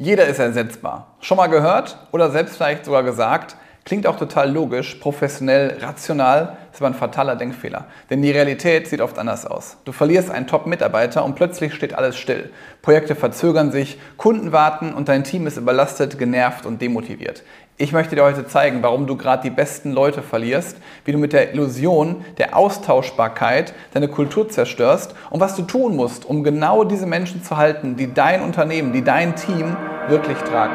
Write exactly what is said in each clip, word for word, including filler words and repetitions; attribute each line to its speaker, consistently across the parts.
Speaker 1: Jeder ist ersetzbar. Schon mal gehört oder selbst vielleicht sogar gesagt? Klingt auch total logisch, professionell, rational, ist aber ein fataler Denkfehler. Denn die Realität sieht oft anders aus. Du verlierst einen Top-Mitarbeiter und plötzlich steht alles still. Projekte verzögern sich, Kunden warten und dein Team ist überlastet, genervt und demotiviert. Ich möchte dir heute zeigen, warum du gerade die besten Leute verlierst, wie du mit der Illusion der Austauschbarkeit deine Kultur zerstörst und was du tun musst, um genau diese Menschen zu halten, die dein Unternehmen, die dein Team wirklich tragen.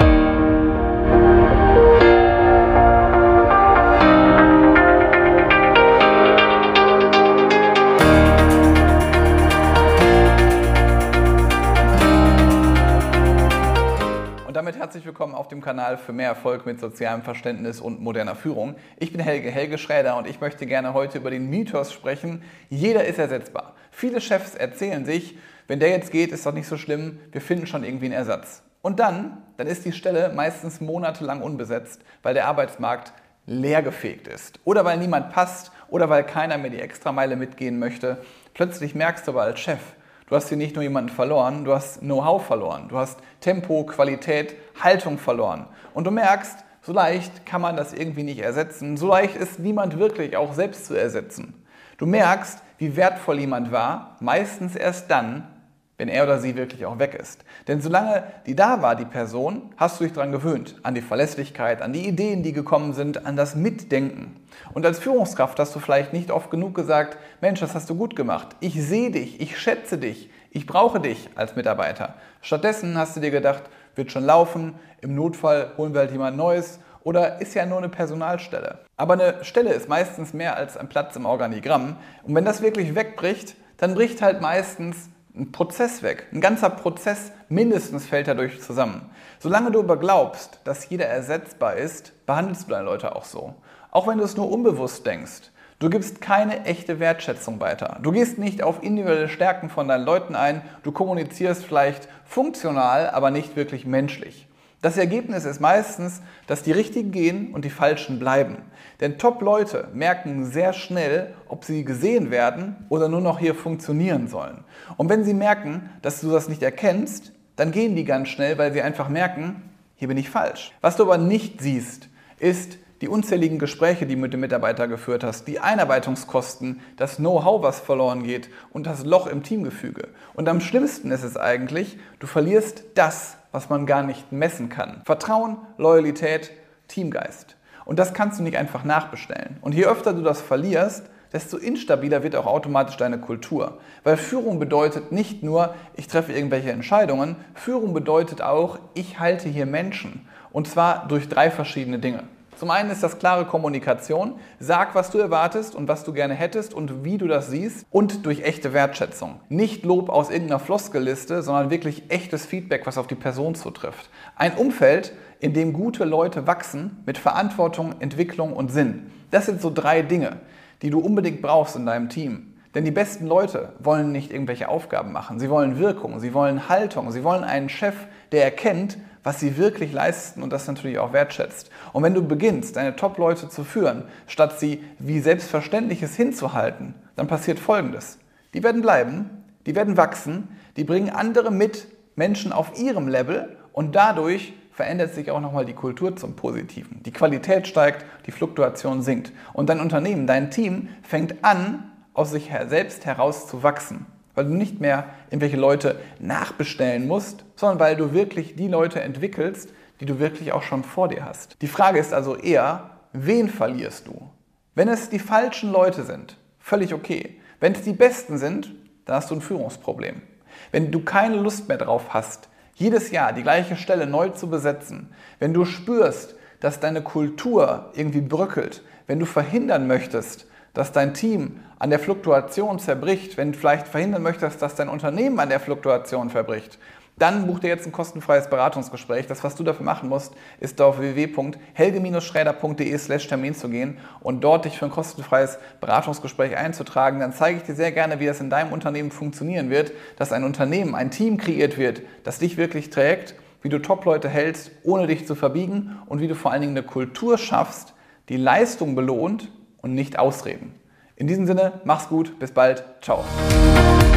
Speaker 1: Und damit herzlich willkommen auf dem Kanal für mehr Erfolg mit sozialem Verständnis und moderner Führung. Ich bin Helge, Helge Schräder und ich möchte gerne heute über den Mythos sprechen, jeder ist ersetzbar. Viele Chefs erzählen sich, wenn der jetzt geht, ist doch nicht so schlimm, wir finden schon irgendwie einen Ersatz. Und dann, dann ist die Stelle meistens monatelang unbesetzt, weil der Arbeitsmarkt leergefegt ist. Oder weil niemand passt oder weil keiner mehr die Extrameile mitgehen möchte. Plötzlich merkst du aber als Chef, du hast hier nicht nur jemanden verloren, du hast Know-how verloren, du hast Tempo, Qualität, Haltung verloren. Und du merkst, so leicht kann man das irgendwie nicht ersetzen, so leicht ist niemand wirklich auch selbst zu ersetzen. Du merkst, wie wertvoll jemand war, meistens erst dann, wenn er oder sie wirklich auch weg ist. Denn solange die da war, die Person, hast du dich daran gewöhnt, an die Verlässlichkeit, an die Ideen, die gekommen sind, an das Mitdenken. Und als Führungskraft hast du vielleicht nicht oft genug gesagt, Mensch, das hast du gut gemacht, ich sehe dich, ich schätze dich, ich brauche dich als Mitarbeiter. Stattdessen hast du dir gedacht, wird schon laufen, im Notfall holen wir halt jemand Neues oder ist ja nur eine Personalstelle. Aber eine Stelle ist meistens mehr als ein Platz im Organigramm und wenn das wirklich wegbricht, dann bricht halt meistens ein Prozess weg. Ein ganzer Prozess mindestens fällt dadurch zusammen. Solange du aber glaubst, dass jeder ersetzbar ist, behandelst du deine Leute auch so. Auch wenn du es nur unbewusst denkst. Du gibst keine echte Wertschätzung weiter. Du gehst nicht auf individuelle Stärken von deinen Leuten ein. Du kommunizierst vielleicht funktional, aber nicht wirklich menschlich. Das Ergebnis ist meistens, dass die Richtigen gehen und die Falschen bleiben. Denn Top-Leute merken sehr schnell, ob sie gesehen werden oder nur noch hier funktionieren sollen. Und wenn sie merken, dass du das nicht erkennst, dann gehen die ganz schnell, weil sie einfach merken, hier bin ich falsch. Was du aber nicht siehst, ist die unzähligen Gespräche, die du mit dem Mitarbeiter geführt hast, die Einarbeitungskosten, das Know-how, was verloren geht und das Loch im Teamgefüge. Und am schlimmsten ist es eigentlich, du verlierst das, was man gar nicht messen kann. Vertrauen, Loyalität, Teamgeist. Und das kannst du nicht einfach nachbestellen. Und je öfter du das verlierst, desto instabiler wird auch automatisch deine Kultur. Weil Führung bedeutet nicht nur, ich treffe irgendwelche Entscheidungen, Führung bedeutet auch, ich halte hier Menschen. Und zwar durch drei verschiedene Dinge. Zum einen ist das klare Kommunikation. Sag, was du erwartest und was du gerne hättest und wie du das siehst. Und durch echte Wertschätzung. Nicht Lob aus irgendeiner Floskelliste, sondern wirklich echtes Feedback, was auf die Person zutrifft. Ein Umfeld, in dem gute Leute wachsen mit Verantwortung, Entwicklung und Sinn. Das sind so drei Dinge, die du unbedingt brauchst in deinem Team. Denn die besten Leute wollen nicht irgendwelche Aufgaben machen. Sie wollen Wirkung, sie wollen Haltung, sie wollen einen Chef, der erkennt, was sie wirklich leisten und das natürlich auch wertschätzt. Und wenn du beginnst, deine Top-Leute zu führen, statt sie wie Selbstverständliches hinzuhalten, dann passiert Folgendes. Die werden bleiben, die werden wachsen, die bringen andere mit, Menschen auf ihrem Level und dadurch verändert sich auch nochmal die Kultur zum Positiven. Die Qualität steigt, die Fluktuation sinkt. Und dein Unternehmen, dein Team fängt an, aus sich selbst heraus zu wachsen. Weil du nicht mehr irgendwelche Leute nachbestellen musst, sondern weil du wirklich die Leute entwickelst, die du wirklich auch schon vor dir hast. Die Frage ist also eher, wen verlierst du? Wenn es die falschen Leute sind, völlig okay. Wenn es die Besten sind, dann hast du ein Führungsproblem. Wenn du keine Lust mehr drauf hast, jedes Jahr die gleiche Stelle neu zu besetzen, wenn du spürst, dass deine Kultur irgendwie bröckelt, wenn du verhindern möchtest, dass dein Team an der Fluktuation zerbricht, wenn du vielleicht verhindern möchtest, dass dein Unternehmen an der Fluktuation verbricht, dann buch dir jetzt ein kostenfreies Beratungsgespräch. Das, was du dafür machen musst, ist auf w w w punkt helge schräder punkt de slash Termin zu gehen und dort dich für ein kostenfreies Beratungsgespräch einzutragen. Dann zeige ich dir sehr gerne, wie das in deinem Unternehmen funktionieren wird, dass ein Unternehmen, ein Team kreiert wird, das dich wirklich trägt, wie du Top-Leute hältst, ohne dich zu verbiegen und wie du vor allen Dingen eine Kultur schaffst, die Leistung belohnt und nicht Ausreden. In diesem Sinne, mach's gut, bis bald, ciao.